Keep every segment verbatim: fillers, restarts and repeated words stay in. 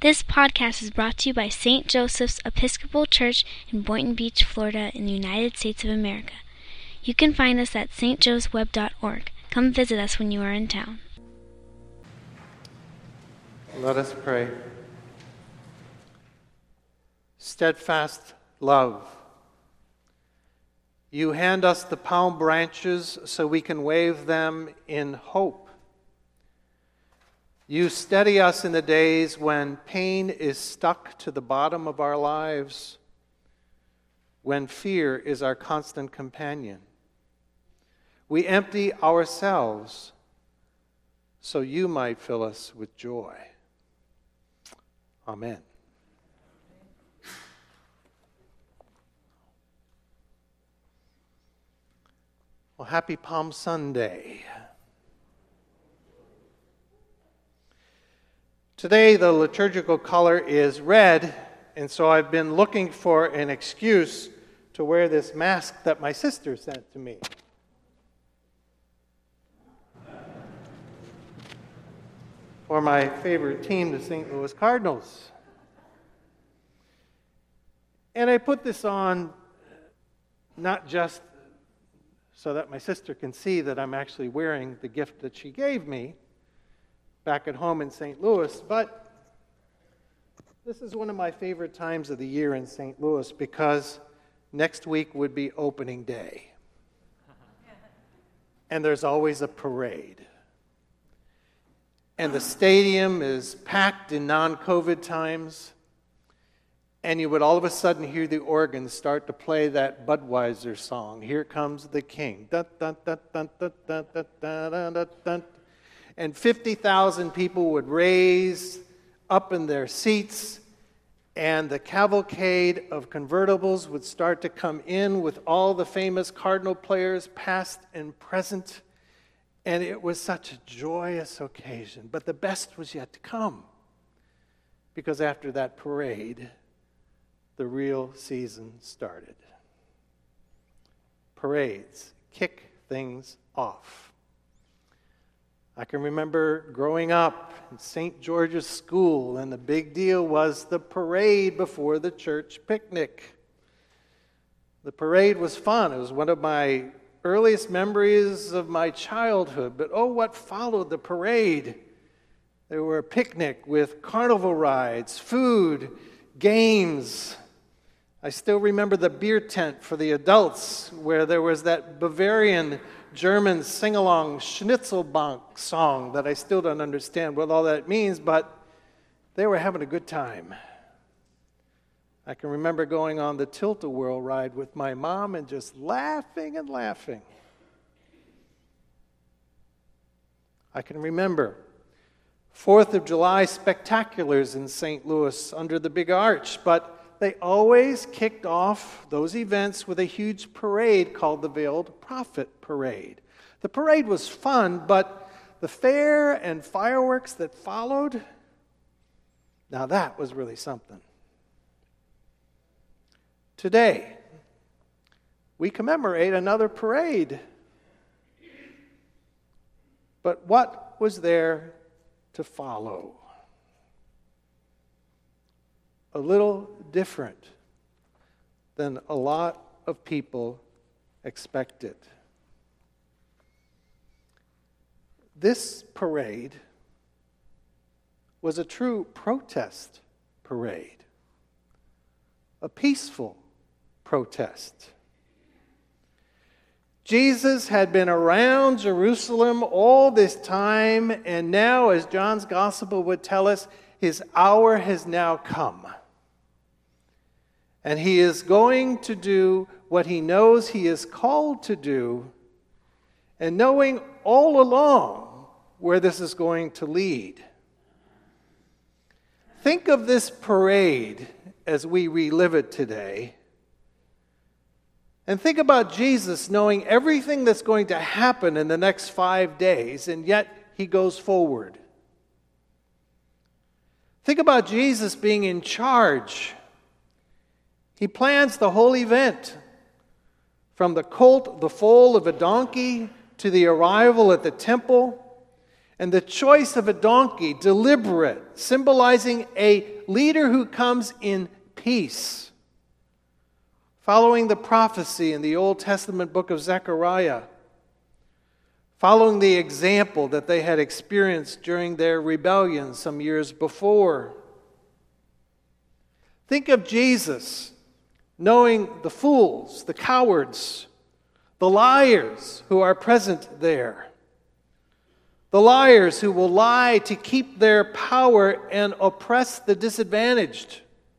This podcast is brought to you by Saint Joseph's Episcopal Church in Boynton Beach, Florida, in the United States of America. You can find us at s t joes web dot org. Come visit us when you are in town. Let us pray. Steadfast love, you hand us the palm branches so we can wave them in hope. You steady us in the days when pain is stuck to the bottom of our lives, when fear is our constant companion. We empty ourselves so you might fill us with joy. Amen. Well, happy Palm Sunday. Today, the liturgical color is red, and so I've been looking for an excuse to wear this mask that my sister sent to me. For my favorite team, the Saint Louis Cardinals. And I put this on not just so that my sister can see that I'm actually wearing the gift that she gave me back at home in Saint Louis, but this is one of my favorite times of the year in Saint Louis because next week would be opening day. And there's always a parade. And the stadium is packed in non-COVID times, and you would all of a sudden hear the organ start to play that Budweiser song, Here Comes the King. Dun, dun, dun, dun, dun, dun, dun, dun, dun, dun. And fifty thousand people would raise up in their seats, and the cavalcade of convertibles would start to come in with all the famous Cardinal players, past and present. And it was such a joyous occasion. But the best was yet to come, because after that parade, the real season started. Parades kick things off. I can remember growing up in Saint George's School, and the big deal was the parade before the church picnic. The parade was fun. It was one of my earliest memories of my childhood. But oh, what followed the parade? There were a picnic with carnival rides, food, games. I still remember the beer tent for the adults, where there was that Bavarian German sing-along Schnitzelbank song that I still don't understand what all that means, but they were having a good time. I can remember going on the Tilt-A-Whirl ride with my mom and just laughing and laughing. I can remember Fourth of July spectaculars in Saint Louis under the big arch, but they always kicked off those events with a huge parade called the Veiled Prophet Parade. The parade was fun, but the fair and fireworks that followed, now that was really something. Today, we commemorate another parade. But what was there to follow? A little different than a lot of people expected. This parade was a true protest parade, a peaceful protest. Jesus had been around Jerusalem all this time, and now, as John's Gospel would tell us, his hour has now come. And he is going to do what he knows he is called to do, and knowing all along where this is going to lead. Think of this parade as we relive it today. And think about Jesus knowing everything that's going to happen in the next five days, and yet he goes forward. Think about Jesus being in charge. He plans the whole event, from the colt, the foal of a donkey, to the arrival at the temple. And the choice of a donkey, deliberate, symbolizing a leader who comes in peace. Following the prophecy in the Old Testament book of Zechariah, following the example that they had experienced during their rebellion some years before. Think of Jesus knowing the fools, the cowards, the liars who are present there. The liars who will lie to keep their power and oppress the disadvantaged.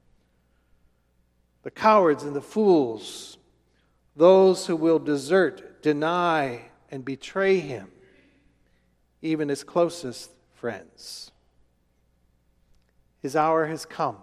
The cowards and the fools, those who will desert, deny, and betray him, even his closest friends. His hour has come.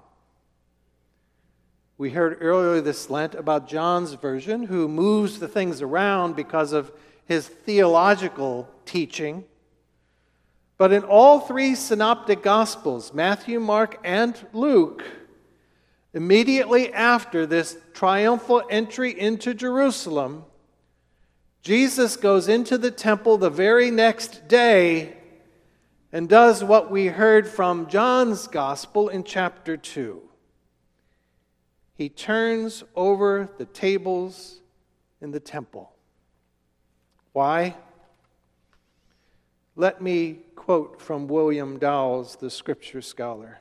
We heard earlier this Lent about John's version, who moves the things around because of his theological teaching. But in all three synoptic Gospels, Matthew, Mark, and Luke, immediately after this triumphal entry into Jerusalem, Jesus goes into the temple the very next day and does what we heard from John's Gospel in chapter two. He turns over the tables in the temple. Why? Let me quote from William Dowles, the scripture scholar.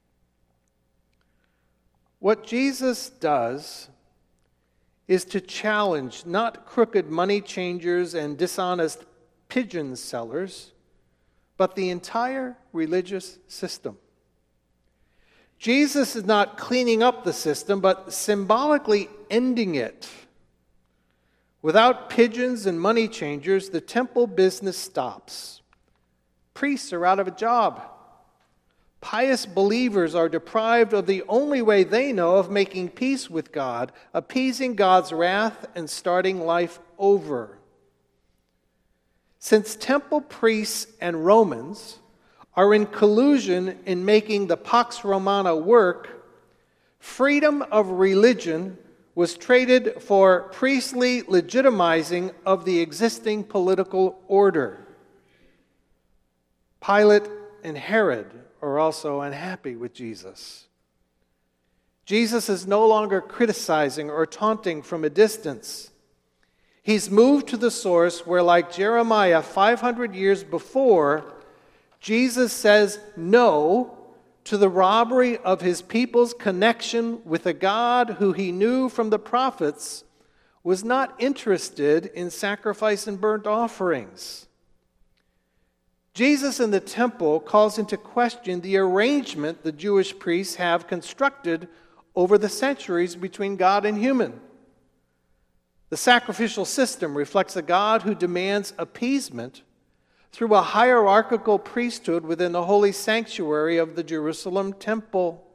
What Jesus does is to challenge not crooked money changers and dishonest pigeon sellers, but the entire religious system. Jesus is not cleaning up the system, but symbolically ending it. Without pigeons and money changers, the temple business stops. Priests are out of a job. Pious believers are deprived of the only way they know of making peace with God, appeasing God's wrath and starting life over. Since temple priests and Romans are in collusion in making the Pax Romana work, freedom of religion was traded for priestly legitimizing of the existing political order. Pilate and Herod are also unhappy with Jesus. Jesus is no longer criticizing or taunting from a distance. He's moved to the source where, like Jeremiah five hundred years before, Jesus says no to the robbery of his people's connection with a God who he knew from the prophets was not interested in sacrifice and burnt offerings. Jesus in the temple calls into question the arrangement the Jewish priests have constructed over the centuries between God and human. The sacrificial system reflects a God who demands appeasement through a hierarchical priesthood within the holy sanctuary of the Jerusalem temple.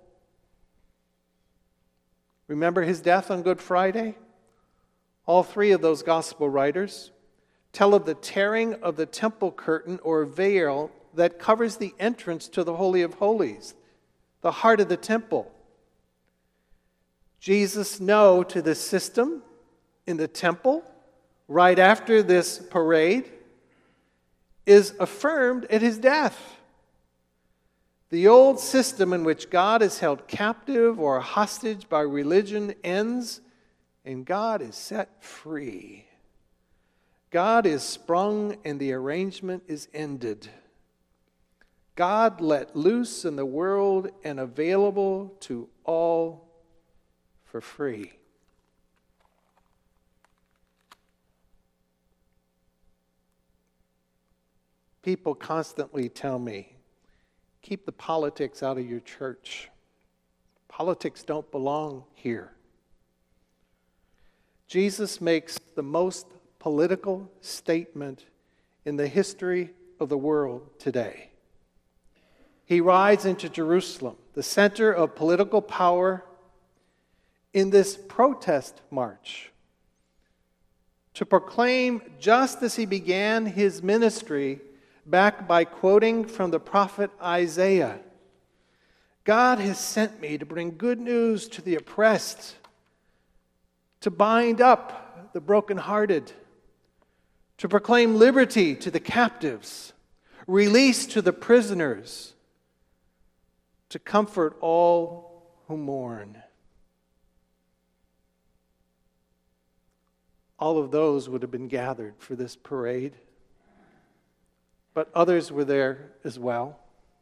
Remember his death on Good Friday? All three of those gospel writers tell of the tearing of the temple curtain or veil that covers the entrance to the Holy of Holies, the heart of the temple. Jesus' no to the system in the temple right after this parade is affirmed at his death. The old system in which God is held captive or hostage by religion ends, and God is set free. God is sprung and the arrangement is ended. God let loose in the world and available to all for free. People constantly tell me, keep the politics out of your church. Politics don't belong here. Jesus makes the most political statement in the history of the world today. He rides into Jerusalem, the center of political power, in this protest march to proclaim, just as he began his ministry, back by quoting from the prophet Isaiah, God has sent me to bring good news to the oppressed, to bind up the brokenhearted, to proclaim liberty to the captives, release to the prisoners, to comfort all who mourn. All of those would have been gathered for this parade, but others were there as well.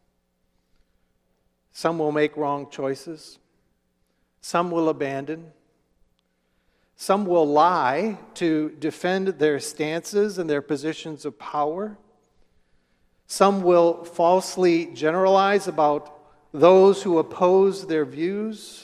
Some will make wrong choices. Some will abandon. Some will lie to defend their stances and their positions of power. Some will falsely generalize about those who oppose their views.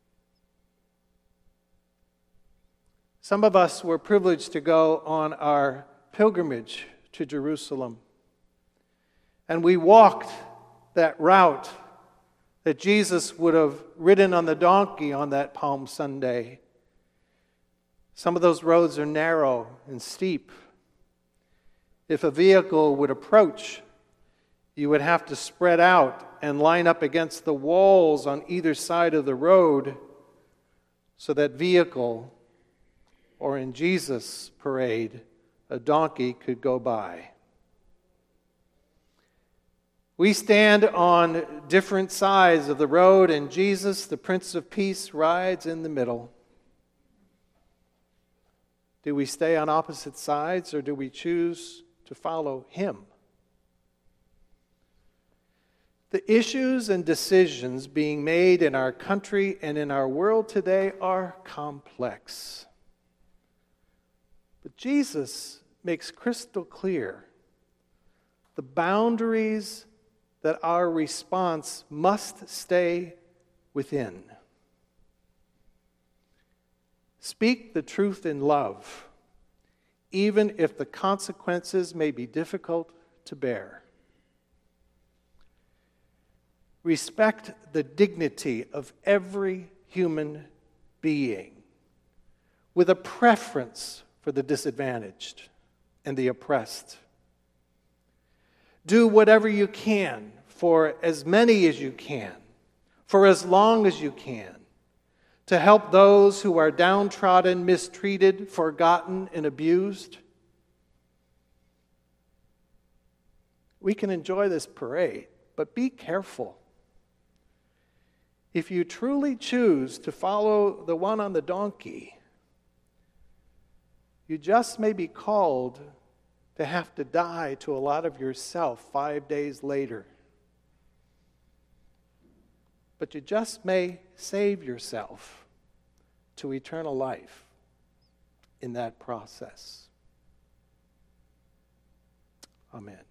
Some of us were privileged to go on our pilgrimage to Jerusalem. And we walked that route that Jesus would have ridden on the donkey on that Palm Sunday. Some of those roads are narrow and steep. If a vehicle would approach, you would have to spread out and line up against the walls on either side of the road so that vehicle, or in Jesus' parade, a donkey could go by. We stand on different sides of the road, and Jesus, the Prince of Peace, rides in the middle. Do we stay on opposite sides, or do we choose to follow him? The issues and decisions being made in our country and in our world today are complex. But Jesus makes crystal clear the boundaries that our response must stay within. Speak the truth in love, even if the consequences may be difficult to bear. Respect the dignity of every human being, with a preference for the disadvantaged and the oppressed. Do whatever you can for as many as you can, for as long as you can, to help those who are downtrodden, mistreated, forgotten, and abused. We can enjoy this parade, but be careful. If you truly choose to follow the one on the donkey, you just may be called to have to die to a lot of yourself five days later. But you just may save yourself to eternal life in that process. Amen.